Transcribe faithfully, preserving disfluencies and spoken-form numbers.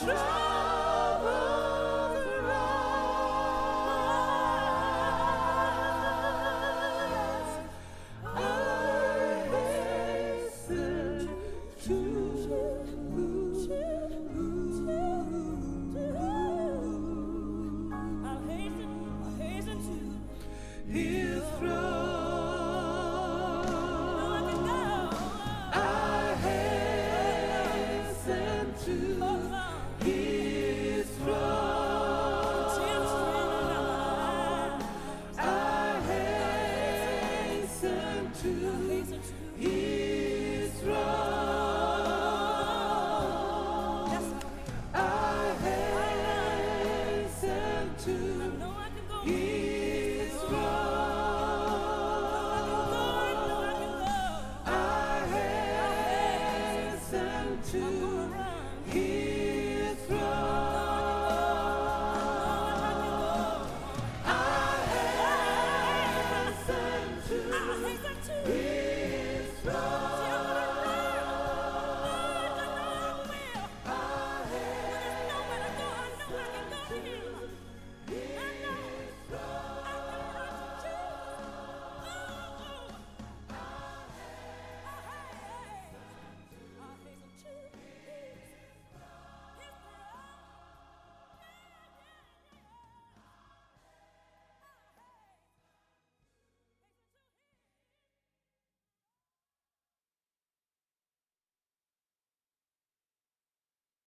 troubles arise, I hasten to I'll hasten, I'll hasten to His throne. I hasten to His throne. I hasten to His throne. I hasten to His throne. I hasten to His throne. I hasten to His throne.